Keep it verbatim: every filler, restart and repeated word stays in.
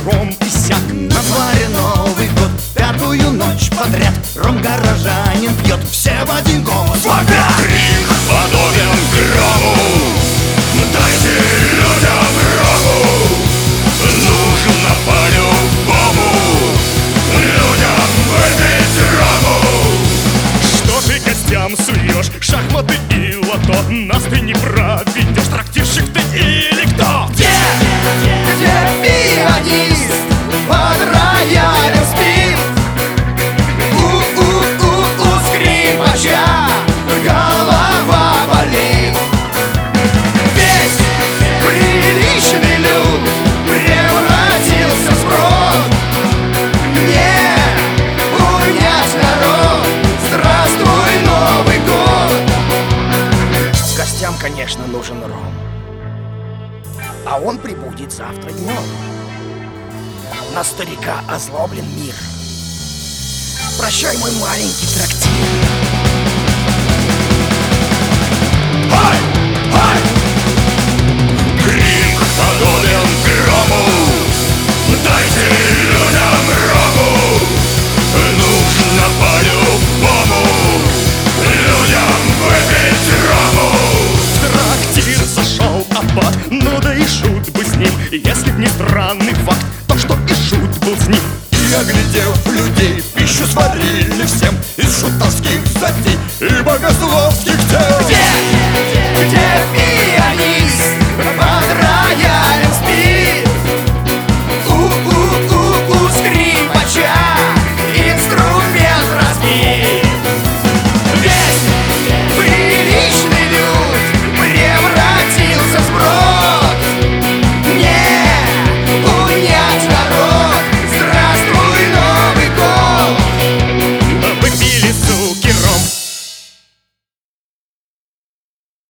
ром и сяк. На дворе Новый год, пятую ночь подряд ром горожанин пьет, все в один голос вопят. Крик подобен грому, дайте людям рому. Нужно по-любому людям выпить рому. Что ты гостям суешь? Шахматы и лото. Нас ты не проведешь. Трактирщик ты или кто? Где, где пианист под роялем спит? У-у-у-у скрипача голова болит. Весь приличный люд превратился в сброд. Не унять народ, здравствуй, Новый год. Гостям, конечно, нужен ром, а он прибудет завтра днем. На старика озлоблен мир. Прощай, мой маленький трактир. Хай! Хай! Крик подобен грому, дайте людям рому. Нужно по-любому людям выпить рому. В трактир зашел аббат. Ну да и шут бы с ним. Если б не странный факт, то что и шут был с ним. И, оглядев людей, пищу сварили всем из шутовских затей и богословских тем.